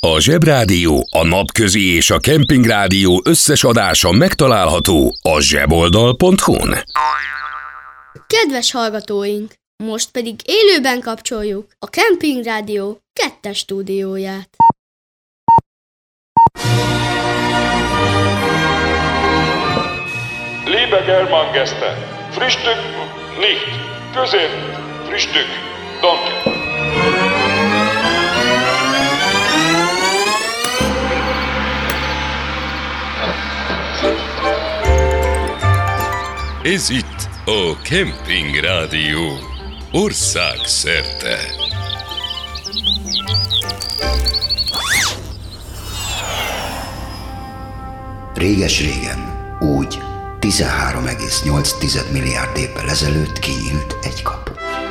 A Zsebrádió, a Napközi és a Kempingrádió összes adása megtalálható a zseboldal.hu-n. Kedves hallgatóink, most pedig élőben kapcsoljuk a Kempingrádió 2. stúdióját. Liebe Germangäste, Frühstück nicht, Közép, Frühstück, danke. Ez itt a Kempingrádió országszerte. Réges-régen, úgy 13,8 milliárd évvel ezelőtt kinyílt egy kapu.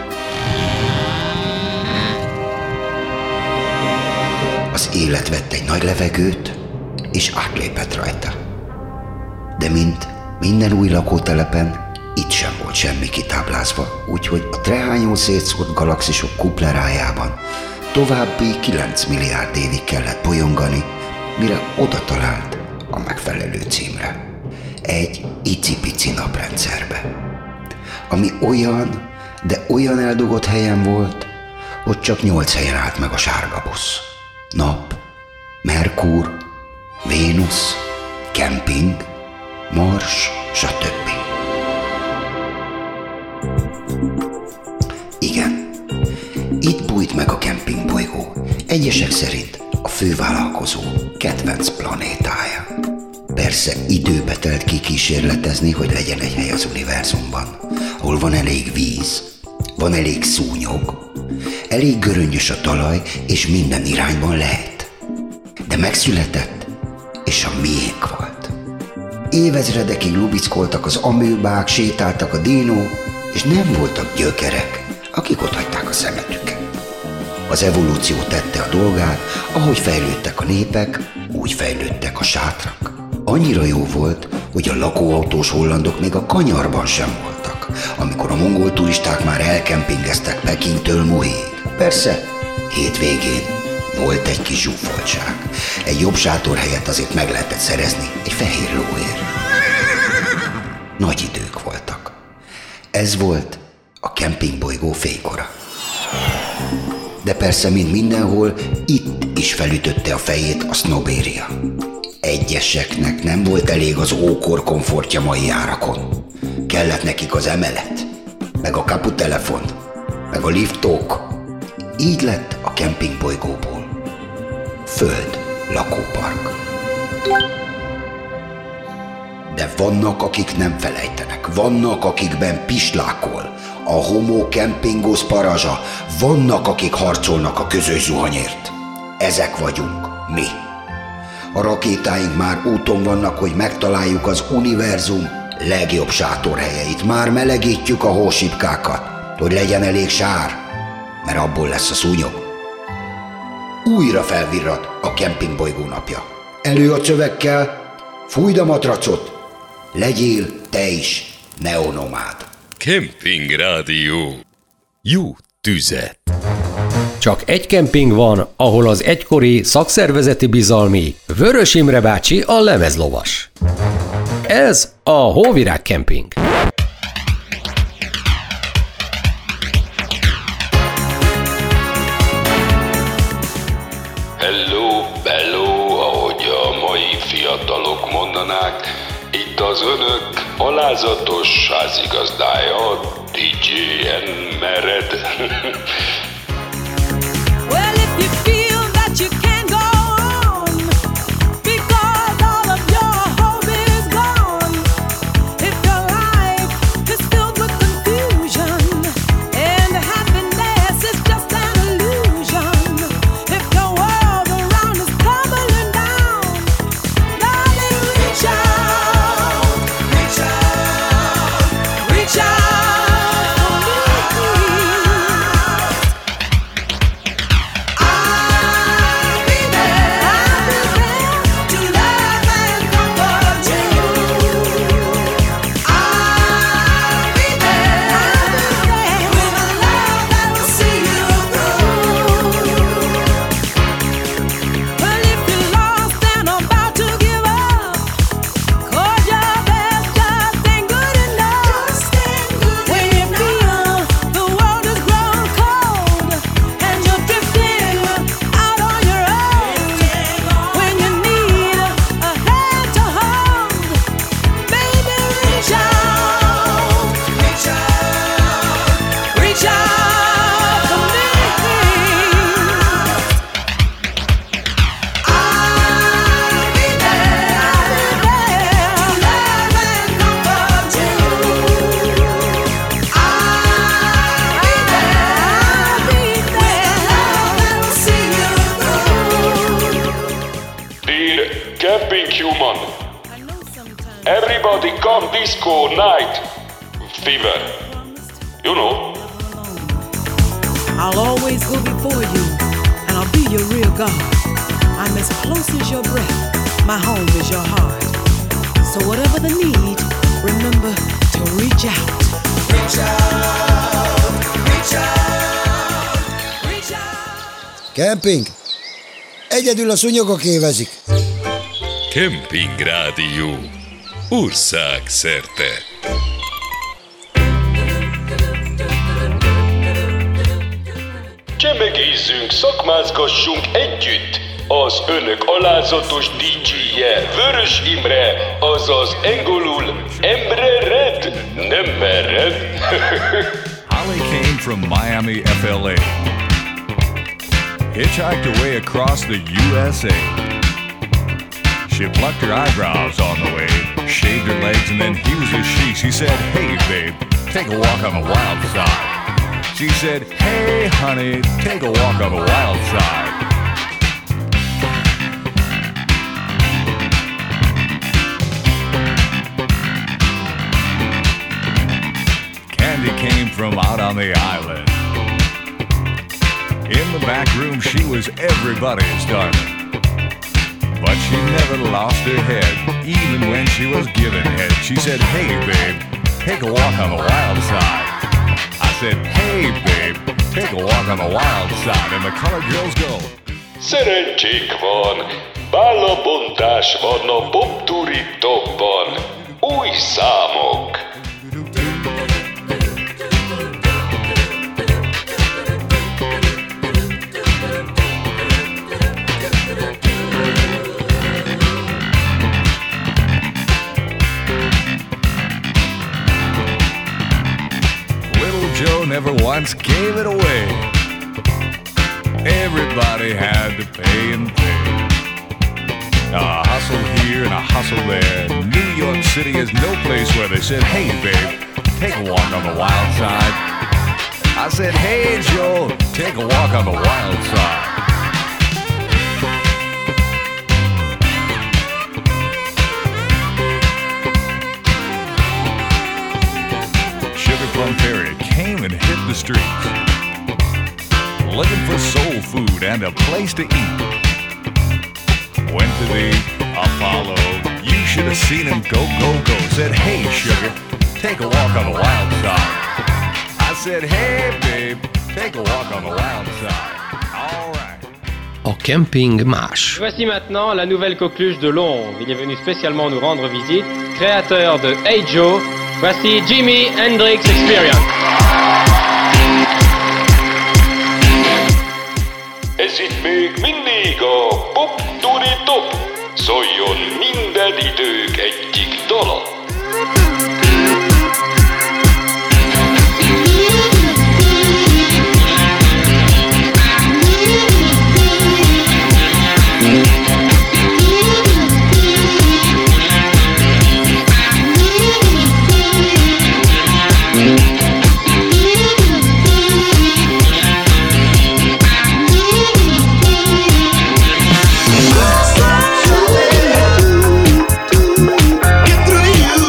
Az élet vett egy nagy levegőt, és átlépett rajta. De mint minden új lakótelepen, itt sem volt semmi kitáblázva, úgyhogy a trehányul szétszórt galaxisok kuplerájában további 9 milliárd évig kellett bolyongani, mire oda talált a megfelelő címre. Egy icipici naprendszerbe, ami olyan, de olyan eldugott helyen volt, hogy csak 8 helyen állt meg a sárga busz. Nap, Merkur, Vénusz, kemping, Mars, stb. Igen, itt bújt meg a kempingbolygó, egyesek szerint a fővállalkozó kedvenc planétája. Persze időbe telt kikísérletezni, hogy legyen egy hely az univerzumban, ahol van elég víz, van elég szúnyog, elég göröngyös a talaj, és minden irányban lehet. De megszületett, és a miénk volt. Évezredekig lubickoltak az amőbák, sétáltak a dinók, és nem voltak gyökerek, akik otthagyták a szemetüket. Az evolúció tette a dolgát, ahogy fejlődtek a népek, úgy fejlődtek a sátrak. Annyira jó volt, hogy a lakóautós hollandok még a kanyarban sem voltak, amikor a mongol turisták már elkempingeztek Pekingtől Muhéig. Persze, hétvégén volt egy kis zsúfoltság. Egy jobb sátorhelyet azért meg lehetett szerezni egy fehér lóért. Nagy idők voltak. Ez volt a kempingbolygó fénykora. De persze, mint mindenhol, itt is felütötte a fejét a sznobéria. Egyeseknek nem volt elég az ókor komfortja mai árakon. Kellett nekik az emelet, meg a kaputelefon, meg a liftók. Így lett a kempingbolygóból föld lakópark. De vannak, akik nem felejtenek, vannak, akikben pislákol a homo campingos parazsa, vannak, akik harcolnak a közös zuhanyért. Ezek vagyunk mi. A rakétáink már úton vannak, hogy megtaláljuk az univerzum legjobb sátorhelyeit. Már melegítjük a hósipkákat, hogy legyen elég sár, mert abból lesz a szúnyog. Újra felvirrad a kempingbolygó napja. Elő a csövekkel, fújd a matracot, legyél te is neonomád. Kempingrádió. Jó tüzet. Csak egy kemping van, ahol az egykori szakszervezeti bizalmi Vörös Imre bácsi a lemezlovas. Ez a Hóvirág Kemping. Hello, bello, ahogy a mai fiatalok mondanák, itt az önök alázatos házigazdája, DJ Mered. Well, if you feel that you can't go on because all of your hope is gone, if your life is filled with confusion and happiness is just an illusion, if your world around is tumbling down, darling, reach out, reach out, reach out for me. Camping human. Everybody come disco night. Fever. You know. I'll always go before you, and I'll be your real God. I'm as close as your breath. My home is your heart. So whatever the need, remember to reach out. Reach out, reach out, reach out. Camping. Egyedül a szúnyogok évezik. Camping Rádió. Ország szerte. Csemegézzünk, szakmázgassunk együtt! Az önök alázatos DJ-je Vörös Imre, azaz angolul Emre Red, nem mered. Holly came from Miami, FLA. Hitchhiked away across the USA. She plucked her eyebrows on the way, shaved her legs, and then he was a she. She said, hey, babe, take a walk on the wild side. She said, hey, honey, take a walk on the wild side. Candy came from out on the island. In the back room, she was everybody's darling. But she never lost her head, even when she was given head. She said, hey, babe, take a walk on the wild side. I said, hey, babe, take a walk on the wild side. And the colored girls go. Szerencsénk van, bálabontás van a popturítokban. Új számok. Joe never once gave it away. Everybody had to pay and pay. A hustle here and a hustle there. New York City is no place where they said, hey, babe, take a walk on the wild side. I said, hey, Joe, take a walk on the wild side. Sugar Plum Fairy came and hit the streets, looking for soul food and a place to eat. Went to the Apollo, you should have seen him go, go, go. Said, hey, sugar, take a walk on the wild side. I said, hey, babe, take a walk on the wild side. All right. A camping más. Voici maintenant la nouvelle coqueluche de Londres. Il est venu spécialement nous rendre visite. Créateur de Hey Joe, voici Jimi Hendrix Experience. Ez itt még mindig a Pop Turi Top. Szóljon minden idők egyik dala. Get through you.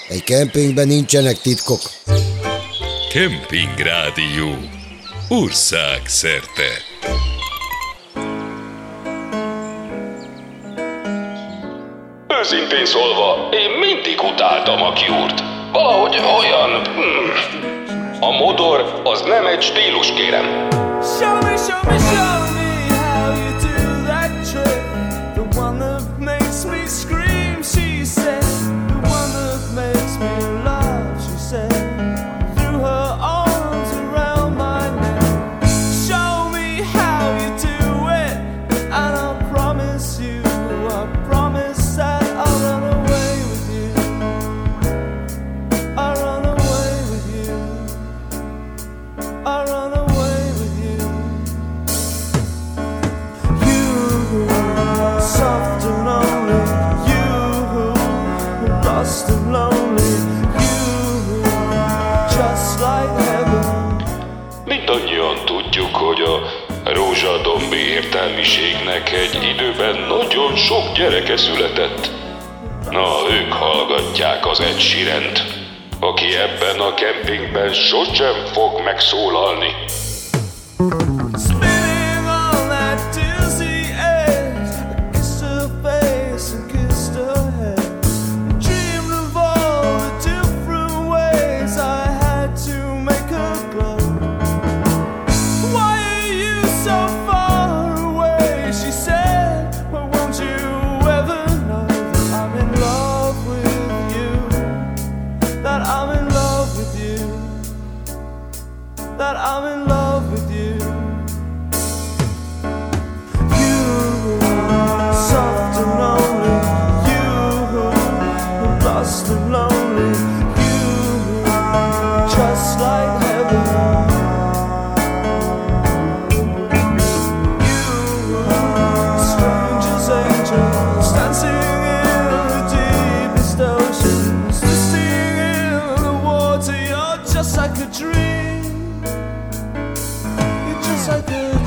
Egy kempingben nincsenek titkok. Kemping Rádió. Ország szerte. Őszintén szólva, én mindig utáltam a Cure-t. Valahogy olyan... A modor az nem egy stílus, kérem. Show me, show me, show me how you do that trick. The one that makes me scream, she said. The one that makes me laugh, she said. Threw her arms around my neck. Show me how you do it, and I promise that I'll run away with you. I'll run away with you. I'll run away with you. You, soft and lonely. You, lost and lonely. You, just like heaven. Mindannyian tudjuk, hogy a rózsadombi értelmiségnek egy időben nagyon sok gyereke született. Na, ők hallgatják az Ed Sheerant, aki ebben a kempingben sosem fog megszólalni. Spinning on that dizzy edge, I kissed her face and kissed her head. Dreamed of all the different ways I had to make her glow. Why are you so far away? She said, well, won't you ever know that I'm in love with you? That I'm in love with you. That I'm in love with you. You, soft and lonely. You, lost and lonely. You, just like heaven. You, stranger's angels, dancing in the deepest oceans, twisting in the water. You're just like a dream. You're just like a dream.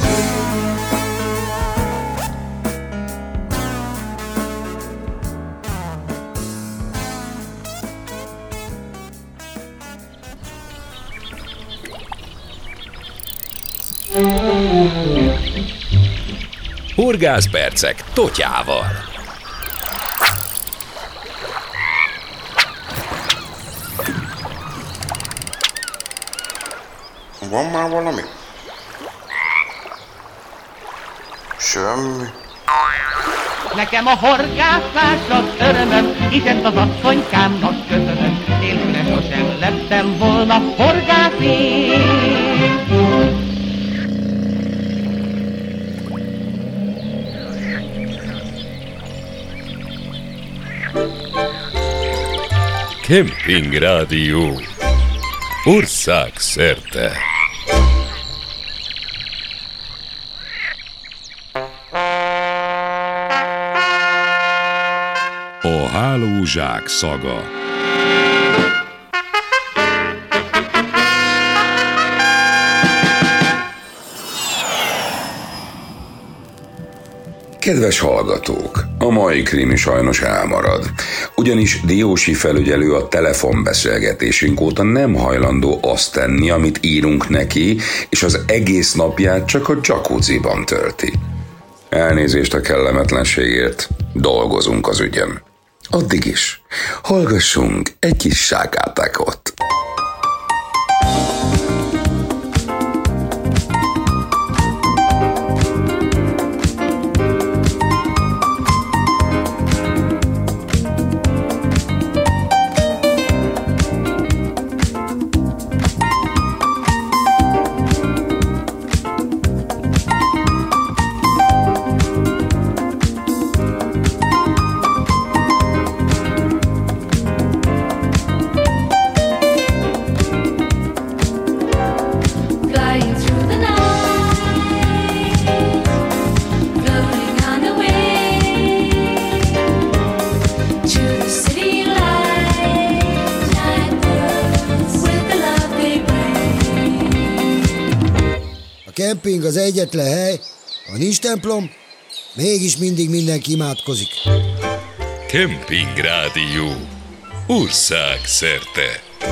Horgászpercek Totyával. Van már valami? Semmi. Nekem a horgászás az örömöm, és ezt az asszonykámnak köszönöm. Nélküle sosem lettem volna horgász én. Kemping Rádió. Ország szerte. A hálózsák szaga. Kedves hallgatók, a mai krimi sajnos elmarad, ugyanis Diósi felügyelő a telefonbeszélgetésünk óta nem hajlandó azt tenni, amit írunk neki, és az egész napját csak a jacuzziban tölti. Elnézést a kellemetlenségért, dolgozunk az ügyem. Addig is, hallgassunk egy kis sákátekot. Kemping az egyetlen hely, ha nincs templom, mégis mindig mindenki imádkozik. Kemping Rádió. országszerte.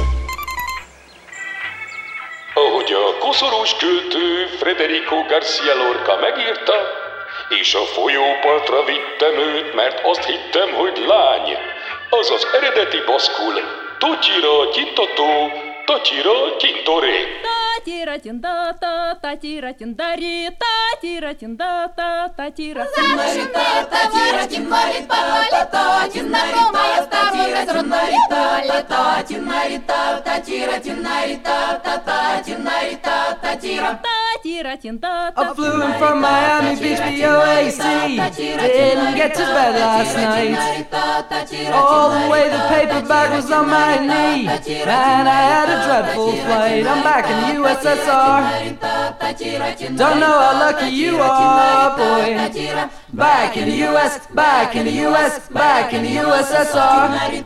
Ahogy a koszorús költő Federico García Lorca megírta, és a folyópartra vittem őt, mert azt hittem, hogy lány, azaz eredeti baszkul, totyira tyintató, tatyira tyintoré. Татира тиндата, татира тиндари, татира тиндата, татира тиндарита, татира тиндарита, татинарита, татира тиндарита, татинарита, татира тиндарита, татинарита, татира татира тиндата. I flew in from Miami Beach, BOAC. Didn't get to bed last night. All the way the paper bag was on my knee, and I had a dreadful flight. I'm back in the USSR. Don't know how lucky you are, boy. Back in the US, back in the US, back in the USSR.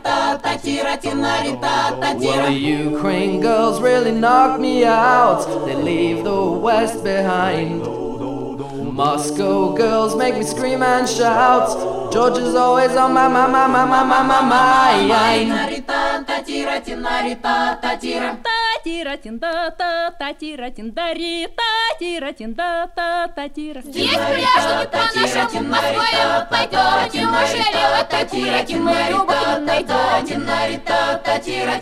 Well, the Ukraine girls really knocked me out. They leave the West behind. Moscow girls make me scream and shout. Georgia's always on my mind. Татира тиндата, татира тиндари, татира тиндата, татира. Здесь пляж не по-нашему, Москвой вот пойдете, мы жили вот татира, мы любовь найдете. Татира,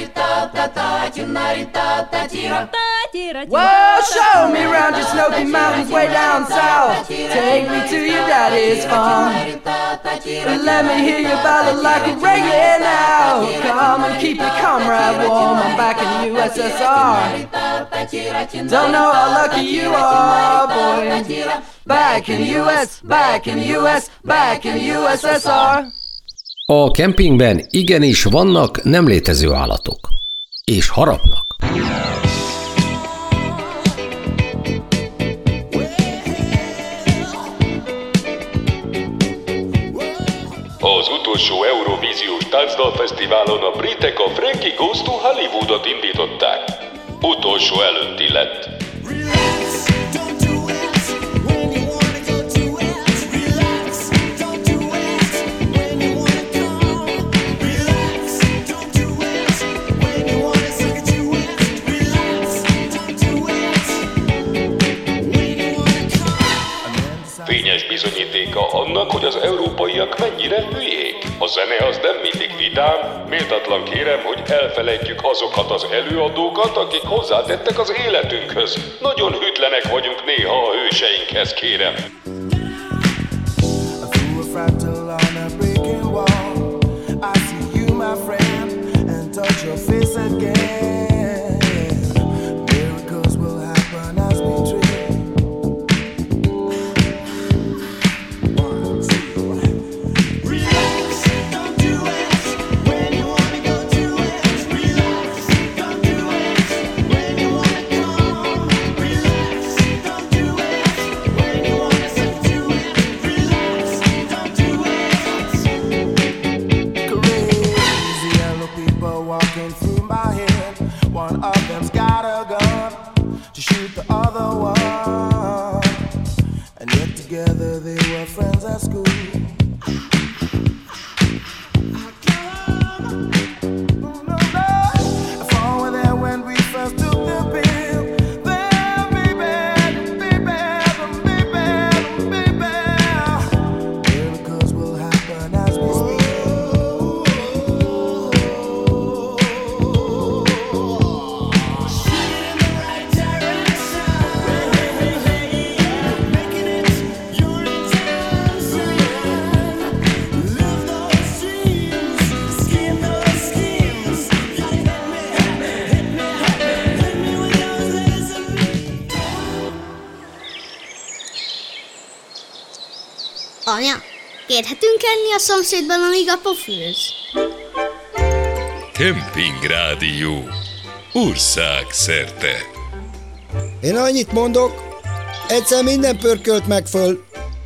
татира. Well, show me round your Snowy Mountains way down south. Take me to your daddy's farm. Let me hear your ballad like a reggae now. Come and keep your comrade warm. I'm back in the USSR. Don't know how lucky you are, boy. Back in the US, back in the US, back in the USSR. A kempingben igenis vannak nem létező állatok. És harapnak. Az utolsó Eurovíziós táncdalfesztiválon a britek a Frankie Goes to Hollywoodot indították. Utolsó előtti lett. Fényes bizonyítéka annak, hogy az európaiak mennyire hülyék. A zene az nem mindig vidám, méltatlan kérem, hogy elfelejtjük azokat az előadókat, akik hozzátettek az életünkhöz. Nagyon hűtlenek vagyunk néha a hőseinkhez, kérem. Anya, kérhetünk enni a szomszédban, amíg apa főz? Kempingrádió országszerte. Én annyit mondok, egyszer minden pörkölt meg föl.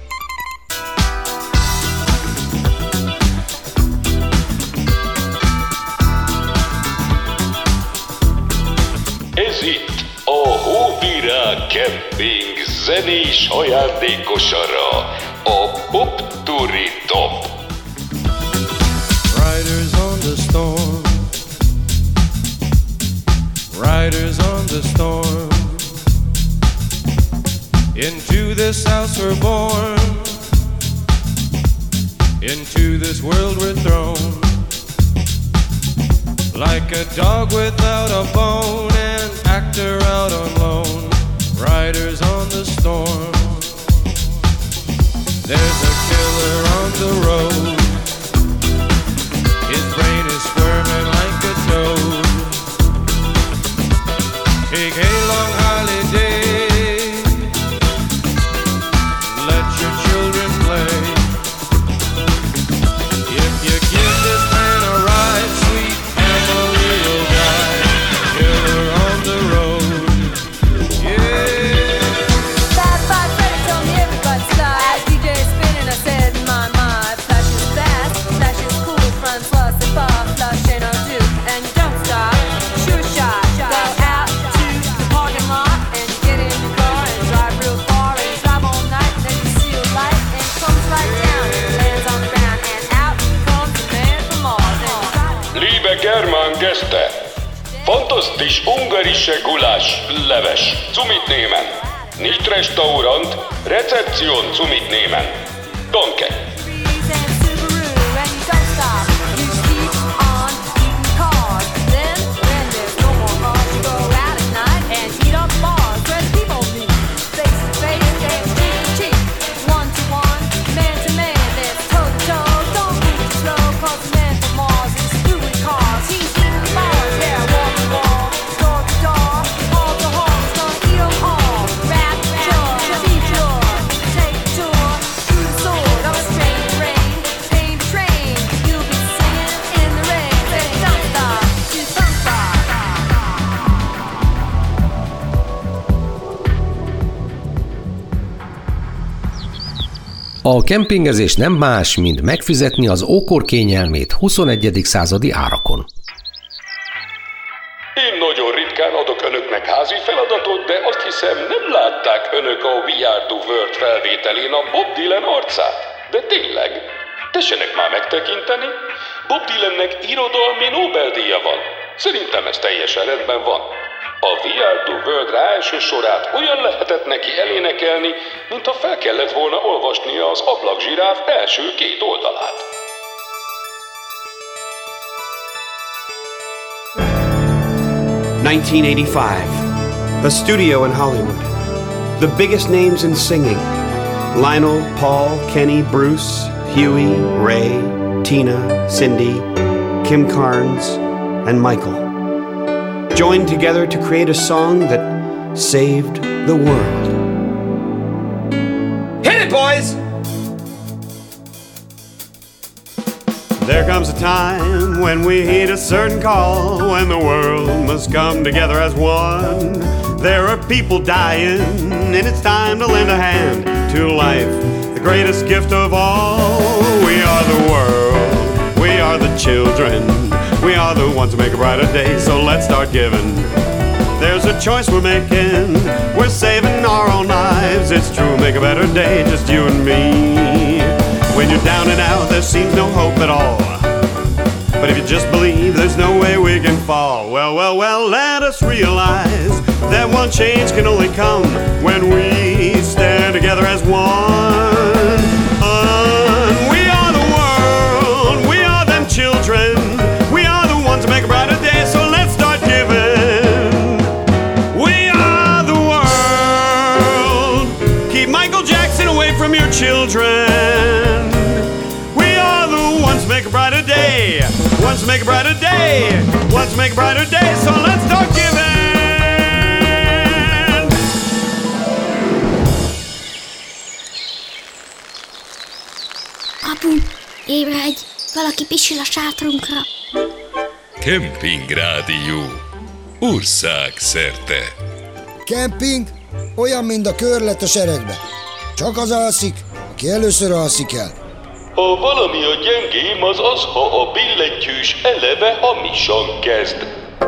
Ez itt a Hóvirág Kemping zenés ajándékosara, a Pop Turi Top. Riders on the storm. world we're thrown, like a dog without a bone, an actor out on loan, riders on the storm. There's a killer on the road, his brain is squirming like a toad. Take a long holiday, let your children play. If you give this man a ride, sweet Emily will die. Killer on the road, yeah. Bad five Freddy told me everybody's live. DJ spinning, I said in my mind. Flash is fast, flash is cool. Front plus and far, flush ain't undo. And you don't stop, sure shot. Go out to the parking lot and you get in your car and drive real far and you drive all night. And then you see a light and it comes right down and it lands on the ground and out comes the man from Mars. Liebe Germán Gäste, fantastisch ungarische Gulasch, leves, zu mitnehmen. Nicht Restaurant, Rezeption zu mitnehmen. Danke. A kempingezés nem más, mint megfizetni az ókor kényelmét 21. századi árakon. Én nagyon ritkán adok önöknek házi feladatot, de azt hiszem nem látták önök a We Are The World felvételén a Bob Dylan arcát. De tényleg, tessenek már megtekinteni. Bob Dylannek irodalmi Nobel-díja van. Szerintem ez teljesen rendben van. A We Are The World első sorát olyan lehetett neki elénekelni, mintha fel kellett volna olvasnia az ablakzsiráf első két oldalát. ...1985. A studio in Hollywood. The biggest names in singing. Lionel, Paul, Kenny, Bruce, Huey, Ray, Tina, Cindy, Kim Carnes, and Michael joined together to create a song that saved the world. Hit it, boys! There comes a time when we heed a certain call, when the world must come together as one. There are people dying, and it's time to lend a hand to life, the greatest gift of all. We are the world, we are the children, we are the ones who make a brighter day, so let's start giving. There's a choice we're making, we're saving our own lives. It's true, make a better day, just you and me. When you're down and out, there seems no hope at all. But if you just believe, there's no way we can fall. Well, well, well, let us realize that one change can only come when we stand together as one. We are the world, we are them children, we are the ones to make a brighter day, so let's start giving. We are the world. Keep Michael Jackson away from your children. We are the ones to make a brighter day, ones to make a brighter day, ones to make a brighter day, so let's start giving. Apu, ébredj! Valaki pisil a sátrunkra. Kemping Rádió. Ország szerte. Kemping olyan, mint a körlet a seregbe. Csak az alszik, aki először alszik el. Ha valami a gyengém, az az, ha a billentyűs eleve hamisan kezd.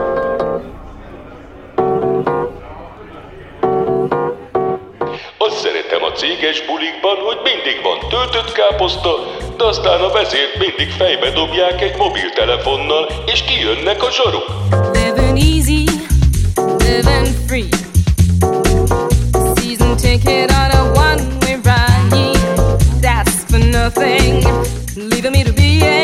Azt szeretem a céges bulikban, hogy mindig van töltött káposzta, de aztán a vezért mindig fejbe dobják egy mobiltelefonnal, és kijönnek a zsaruk. Living easy, living free. Season ticket on a one-way ride. That's for nothing, leaving me to be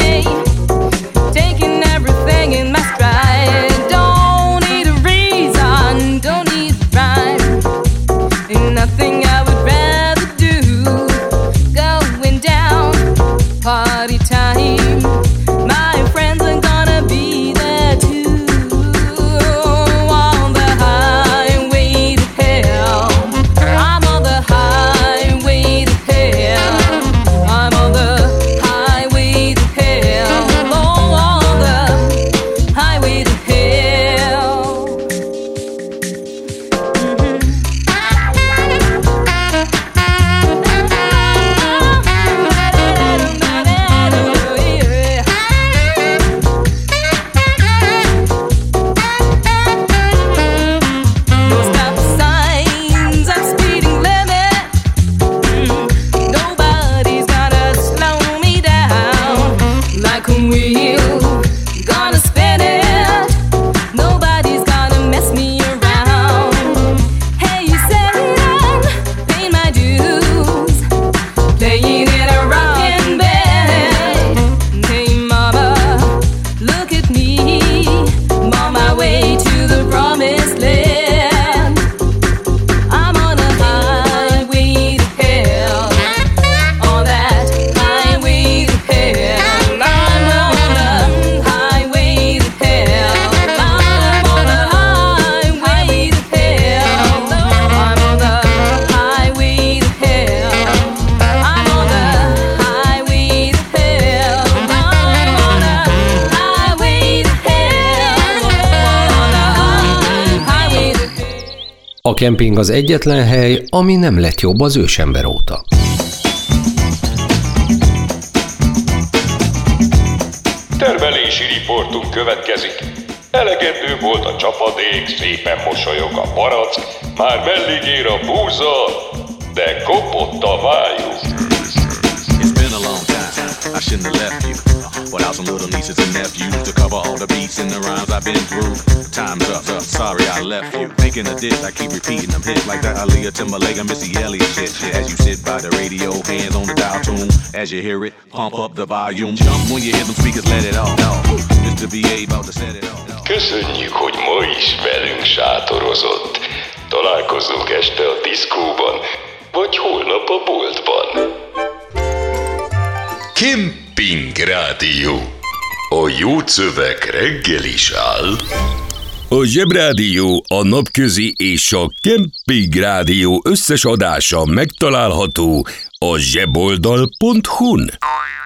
time. My friends are gonna be there too. On the highway to hell. I'm on the highway to hell. I'm on the highway to hell. Oh, on the highway to hell. No stop signs, I'm speeding limit. Nobody's gonna slow me down like a wheel. Gonna spin it. Nobody's gonna mess me around. Hey, you said pay my dues, playing in a rockin' bed. Hey, mama, look at me. I'm on my way to the promised land. I'm on a highway to hell. On that highway to hell. I'm on the highway to hell. I'm on the highway to hell. I'm on the highway to hell. I'm on the highway to hell. I'm on the highway to hell. On the highway to hell. A kemping az egyetlen hely, ami nem lett jobb az ősember óta. Termelési riportunk következik. Elegendő volt a csapadék, szépen mosolyog a barack, már mellig ér a búza, de kopott a májuk. It's been a long time, I shouldn't have left you. Without some little nieces and nephews to cover all the beats and the rhymes I've been through. Time's up, sorry I left you. Making a diss, I keep repeating them hits like that Aaliyah, Timberlake, and Missy Elliott shit. As you sit by the radio, hands on the dial tune. As you hear it, pump up the volume. Jump when you hear them speakers, let it all go. Mr. B.A. about to set it all. Köszönjük, hogy ma is velünk sátorozott. Találkozunk este a diszkóban, vagy holnap a boltban. Kemping Rádió. A jó szöveg reggel is áll. A Zsebrádió, a Napközi és a Kemping Rádió összes adása megtalálható a zseboldal.hu-n.